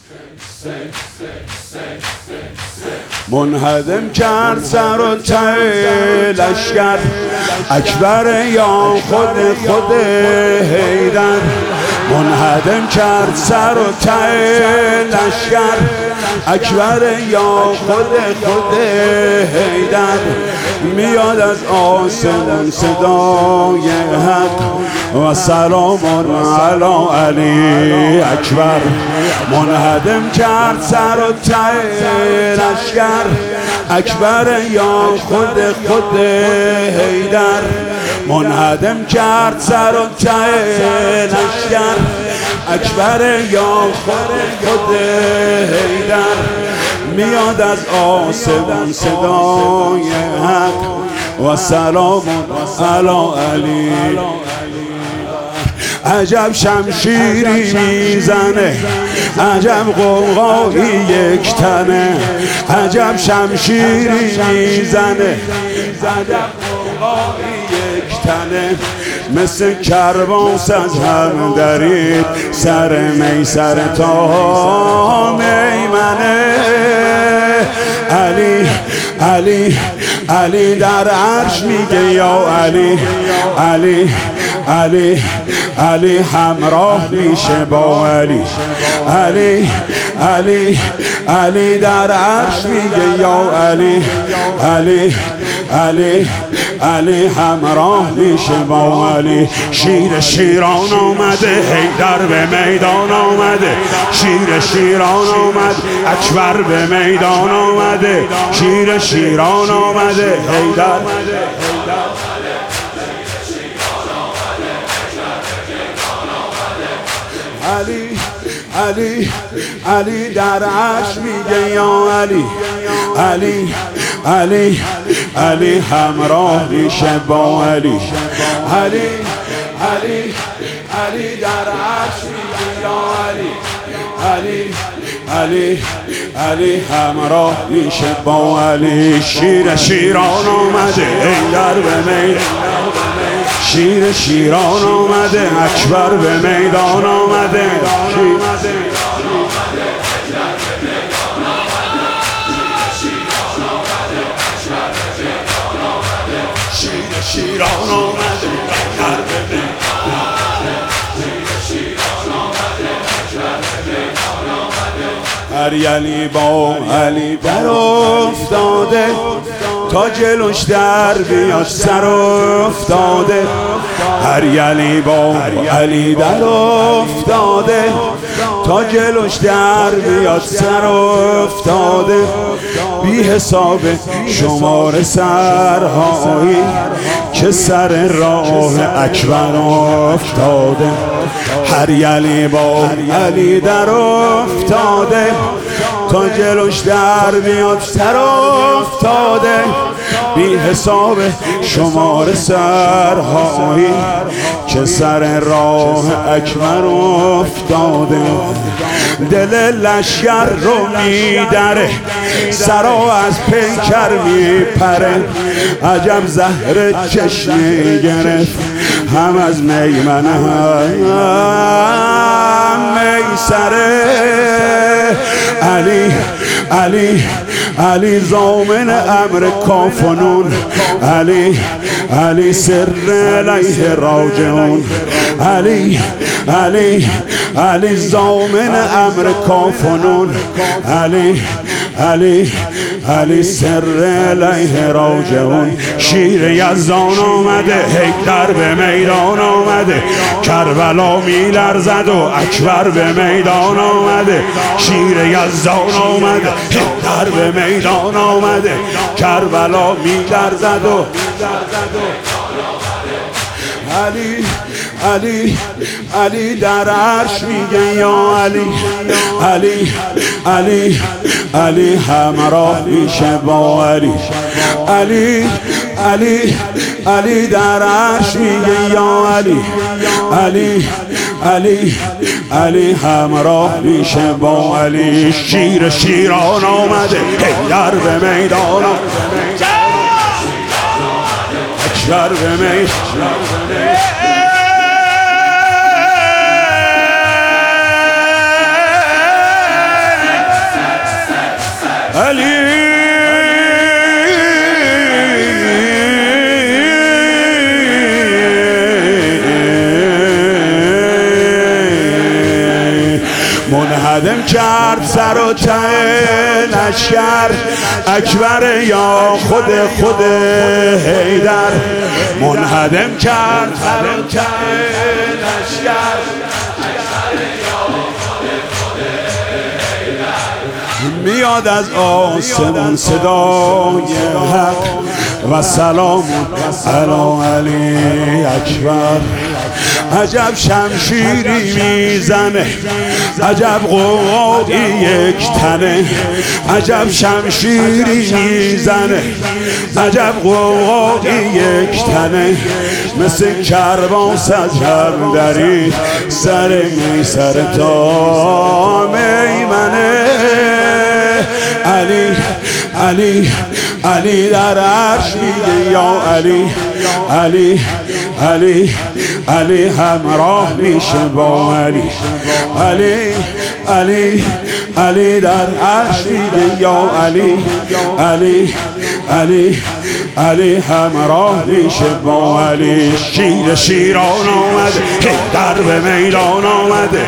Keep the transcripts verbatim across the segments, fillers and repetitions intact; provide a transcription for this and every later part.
منهدم کرد سر و ته لشکر اکبر یا خود خود حیدر. منهدم کرد سر و ته لشکر اکبر یا خود خود حیدر. میاد از آسمان صدای حق و سلام علی علی اکبر. منهدم کرد سر و ته لشکر اکبر یا خود خود حیدر. منهدم کرد سر و ته لشکر اکبر یا خود خود حیدر. میاد از آسمان صدای حق و سلام علی علی. عجب شمشیری میزنه عجب قوقایی یک تنه. عجب شمشیری میزنه عجب قوقایی یک تنه. مثل کرباس از هم درید سر میسر تا میمنه. علی علی علی در عرش میگه یا علی علی علی علی همراه میشه با علی علی علی علی در عرش میگه یا علی علی علی علی همراه میشه با علی. شیر شیران آمده حیدر به میدان آمده. شیر شیران آمد اکبر به میدان آمده. شیر شیران آمده حیدر. علی علی علی در عرش میگه یا علی علی علی علی همراه میشه با علی علی علی علی در عرش میگه یا علی علی علی علی همراه میشه با علی. شیر شیران آمده حیدر به میدان. شیر شیران آمده اکبر به میدان آمده. شیر شیران آمده اکبر به میدان آمده. هر علی با علی در افتاده تا جلوش در بیاد سر افتاده. هر علی با علی در افتاده تا جلوش در بیاد سر افتاده. بی حساب شمار سرهایی که سر راه اکبر افتاده. هر علی با علی در افتاده تا جلوش در بیاد سر افتاده. بی حساب شمار سرهایی که سر راه اکبر افتاده. دل لشکر رو میدره سرا از پیکر میپره. عجب زهر چشمه گرفت هم از میمنه هم میسره. علی علی علی ضامن امر کافنون. علی علی سر الیه راجعون. علی علی علی ضامن امر کافنون. علی علی علی سر الیه راجعون. شیر یزدان آمده حیدر به میدان آمده. کربلا میلرزد و اکبر به میدان آمده. شیر یزدان آمده حیدر به میدان آمده. کربلا میلرزد و علی علی علی در عرش میگه یا علی علی علی علی همراه میشه با علی علی علی علی در عرش میگه یا علی علی علی علی همراه میشه با علی. شیر شیران آمده حیدر به میدان اکبر به میدان. علی منهدم کرد سر و ته لشکر اکبر یا خود خود حیدر منهدم کرد سر و ته لشکر میاد از آسمان صدای حق و سلام علی علی اکبر عجب شمشیری میزنه عجب قوقی یک تنه عجب شمشیری میزنه عجب قوقی یک تنه مثل کرباس سجر داری سر می سر تا میمنه علی علی علی در عرش میگه یا علی علی علی علی همراه میشه با علی علی علی علی در عرش میگه یا علی علی علی علی همراه میشه با علی شیر شیران آمده در به میدان آمده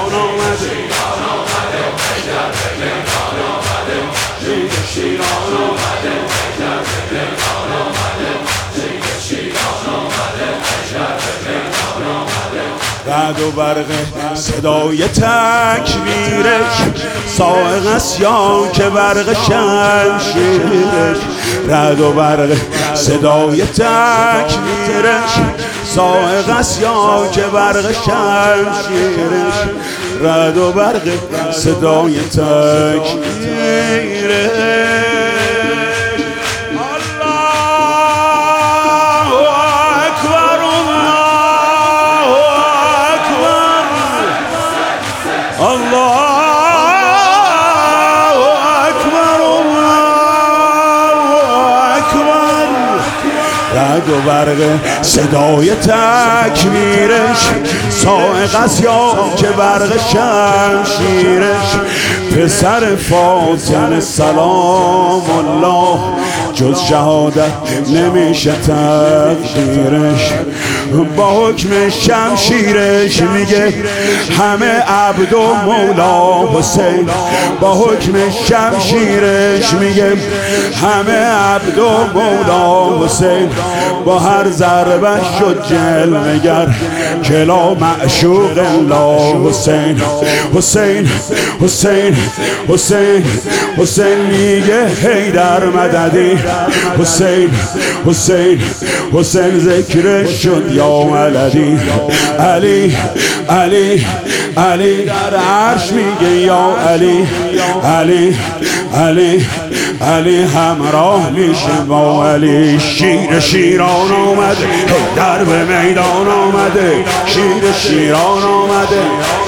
رعد و برق صدای تکبیرش صاعق است یا که برق شمشیرش رعد و برق صدای تکبیرش صاعق است یا که برق شمشیرش رعد و برق صدای تکبیرش رعد و برق صدای تکبیرش صاعق است یا که برق شمشیرش پسر فاطمه سلام الله جز شهادت نمیشه تقدیرش با حکم شمشیرش میگه همه عبد و مولا حسین با حکم شمشیرش میگه همه عبد و مولا حسین با هر ضربه شد جلوه‌گر کلا معشوق الله حسین حسین حسین حسین حسین میگه حیدر مددی حسین حسین حسین ذکرش شد یا ولدی علی علی علی در عرش میگه یا علی علی علی علی همراه میشه با علی شیر شیران آمده در به میدان آمده شیر شیران آمده